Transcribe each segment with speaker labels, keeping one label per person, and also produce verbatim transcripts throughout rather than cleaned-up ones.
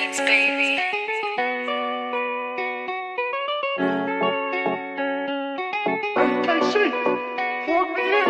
Speaker 1: Beats, baby.
Speaker 2: M K C, plug me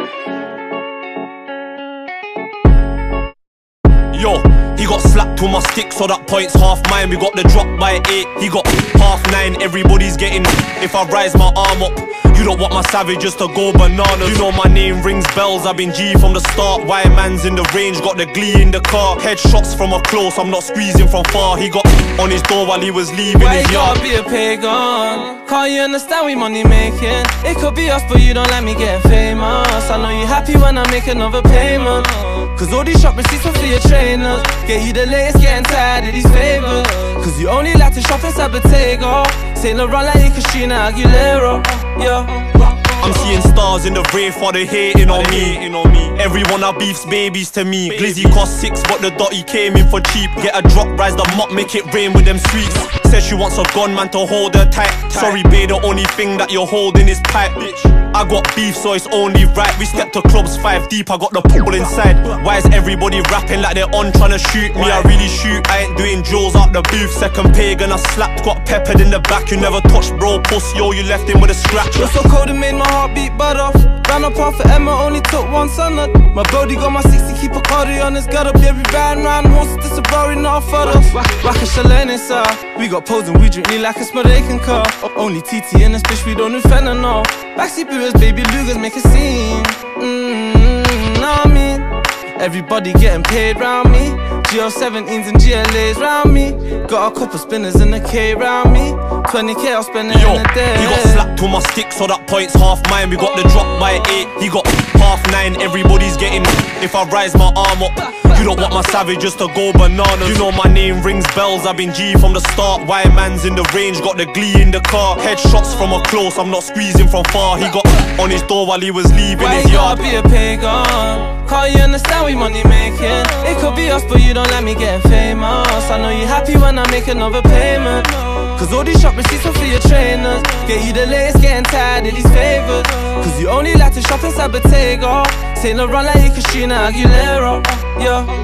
Speaker 2: in.
Speaker 3: Yo, he got slapped with my stick, so that point's half mine. We got the drop by eight, he got half nine. Everybody's getting, if I rise my arm up, you don't want my savages to go bananas. You know my name rings bells, I've been G from the start. White man's in the range, got the glee in the car. Headshots from a close, I'm not squeezing from far. He got on his door while he was leaving
Speaker 4: Why
Speaker 3: his
Speaker 4: you
Speaker 3: yard.
Speaker 4: gotta be a pagan? Can't you understand we money making? It could be us, but you don't like me getting famous. I know you happy when I make another payment, cause all these shop receipts are for your trainers. Get you the latest, getting tired of these favors, cause you only like to shop inside Bottega. Saint Laurent like you Christina Aguilera, yeah.
Speaker 3: I'm seeing stars in the rave for the hating on me. Everyone I beef's babies to me. Glizzy cost six, but the dotty came in for cheap. Get a drop, rise the mop, make it rain with them sweets. Says she wants a gunman to hold her tight. Sorry babe, the only thing that you're holding is pipe. I got beef, so it's only right. We stepped to clubs five deep, I got the pool inside. Why is everybody rapping like they're on trying to shoot me? I really shoot, I ain't doing drills out the booth. Second pagan, I slapped, got peppered in the back. You never touched bro, puss, yo, you left him with a scratch.
Speaker 4: You're so cold, it made my heart beat butt off. Ran up off for Emma, only took one sunlight. My brody got my sixty, keep a cardi on his gut up. Yeah, we riding round horses, this a Rory, not a photo. Rock a chalet inside, we got posing, we drink neat like a Smodaican car. Only T T in this bitch, we don't do fentanyl. Backseat Brewers, baby Lugers, make a scene. Mmm, know what I mean? Everybody getting paid round me. G L seventeens and G L As round me. Got a couple spinners in the K round me. twenty K I'll spend it
Speaker 3: Yo,
Speaker 4: in a day.
Speaker 3: he got slapped with my stick, so that point's half mine. We got the drop by eight, he got half nine. Everybody's getting, if I rise my arm up, you don't want my savages to go bananas. You know my name rings bells, I've been G from the start. White man's in the range, got the glee in the car. Headshots from a close, I'm not squeezing from far. He got on his door while he was leaving
Speaker 4: Why
Speaker 3: his
Speaker 4: you
Speaker 3: yard.
Speaker 4: gotta be a pagan? Can't you understand we money making? It could be us, but you don't let me getting famous. I know you happy when I make another payment, cause all these shop receipts are for your trainers. Get you the latest, getting tired of these favors, cause you only like to shop inside Bottega. Saint Laurent like you Christina Aguilera, yeah.